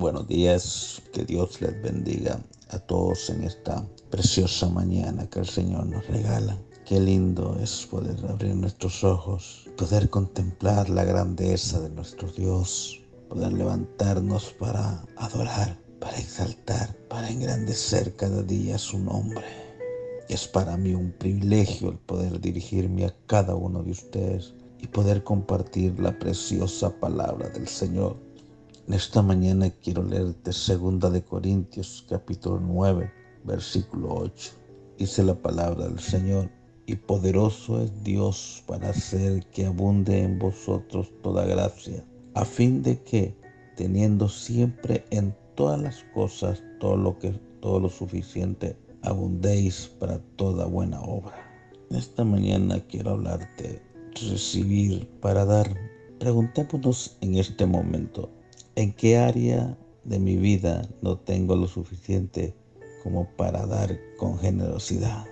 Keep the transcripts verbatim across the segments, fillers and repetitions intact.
Buenos días, que Dios les bendiga a todos en esta preciosa mañana que el Señor nos regala. Qué lindo es poder abrir nuestros ojos, poder contemplar la grandeza de nuestro Dios, poder levantarnos para adorar, para exaltar, para engrandecer cada día su nombre. Es para mí un privilegio el poder dirigirme a cada uno de ustedes y poder compartir la preciosa palabra del Señor. En esta mañana quiero leerte Segunda de Corintios capítulo nueve, versículo ocho. Dice la palabra del Señor: y poderoso es Dios para hacer que abunde en vosotros toda gracia, a fin de que, teniendo siempre en todas las cosas todo lo que todo lo suficiente, abundéis para toda buena obra. En esta mañana quiero hablarte de recibir para dar. Preguntémonos en este momento: ¿en qué área de mi vida no tengo lo suficiente como para dar con generosidad?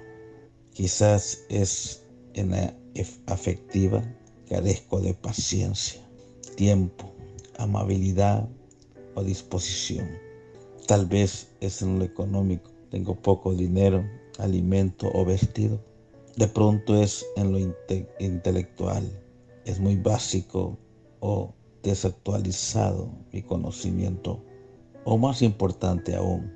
Quizás es en la afectiva, carezco de paciencia, tiempo, amabilidad o disposición. Tal vez es en lo económico, tengo poco dinero, alimento o vestido. De pronto es en lo inte- intelectual, es muy básico o desactualizado mi conocimiento. O más importante aún,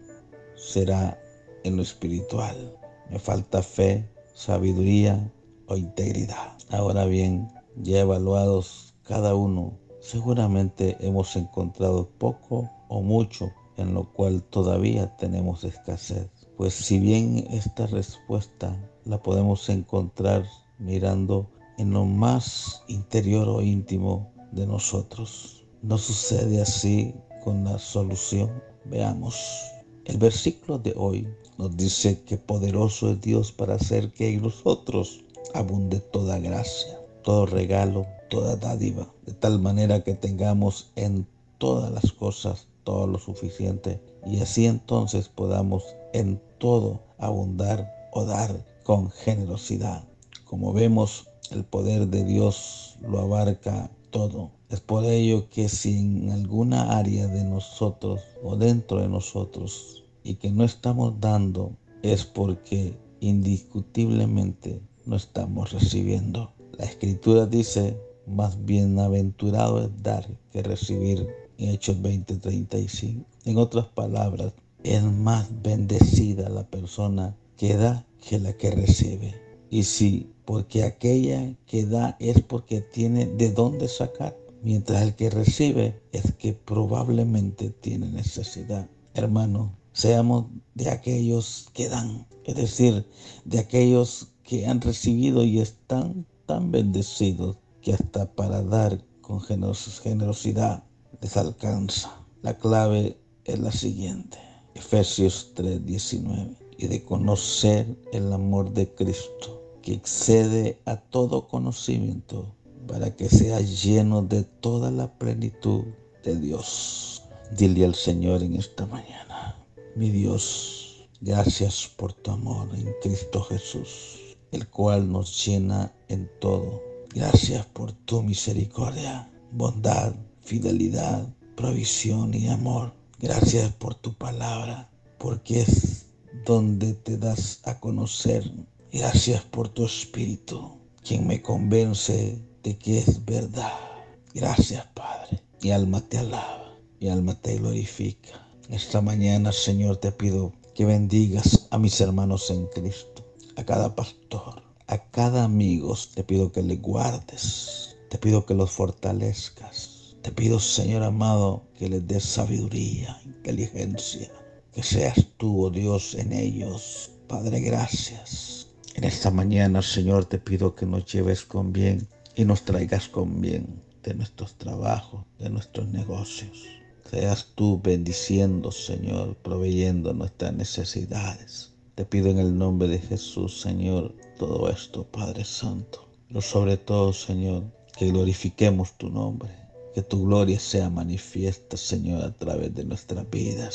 será en lo espiritual. Me falta fe, sabiduría o integridad. Ahora bien, ya evaluados cada uno, seguramente hemos encontrado poco o mucho en lo cual todavía tenemos escasez. Pues si bien esta respuesta la podemos encontrar mirando en lo más interior o íntimo de nosotros, ¿no sucede así con la solución? Veamos. El versículo de hoy nos dice que poderoso es Dios para hacer que en nosotros abunde toda gracia, todo regalo, toda dádiva, de tal manera que tengamos en todas las cosas todo lo suficiente, y así entonces podamos en todo abundar o dar con generosidad. Como vemos, el poder de Dios lo abarca todo. Es por ello que si en alguna área de nosotros o dentro de nosotros y que no estamos dando, es porque indiscutiblemente no estamos recibiendo. La Escritura dice: más bienaventurado es dar que recibir, en Hechos veinte, treinta y cinco. En otras palabras, es más bendecida la persona que da que la que recibe. Y sí, porque aquella que da es porque tiene de dónde sacar, mientras el que recibe es que probablemente tiene necesidad. Hermano, seamos de aquellos que dan, es decir, de aquellos que han recibido y están tan bendecidos que hasta para dar con generosidad les alcanza. La clave es la siguiente: Efesios tres diecinueve. Y de conocer el amor de Cristo, que excede a todo conocimiento, para que seas lleno de toda la plenitud de Dios. Dile al Señor en esta mañana: mi Dios, gracias por tu amor en Cristo Jesús, el cual nos llena en todo. Gracias por tu misericordia, bondad, fidelidad, provisión y amor. Gracias por tu palabra, porque es donde te das a conocer. Gracias por tu Espíritu, quien me convence de que es verdad. Gracias, Padre. Mi alma te alaba, mi alma te glorifica. Esta mañana, Señor, te pido que bendigas a mis hermanos en Cristo, a cada pastor, a cada amigo. Te pido que le guardes, te pido que los fortalezcas. Te pido, Señor amado, que les des sabiduría, inteligencia, que seas tú, oh Dios, en ellos. Padre, gracias. En esta mañana, Señor, te pido que nos lleves con bien y nos traigas con bien de nuestros trabajos, de nuestros negocios. Seas tú bendiciendo, Señor, proveyendo nuestras necesidades. Te pido en el nombre de Jesús, Señor, todo esto, Padre Santo. Pero sobre todo, Señor, que glorifiquemos tu nombre. Que tu gloria sea manifiesta, Señor, a través de nuestras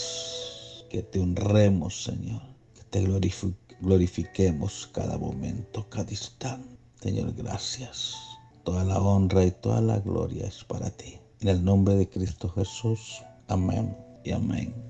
vidas. Que te honremos, Señor. Que te glorifi- glorifiquemos cada momento, cada instante. Señor, gracias. Toda la honra y toda la gloria es para ti. En el nombre de Cristo Jesús. Amén y amén.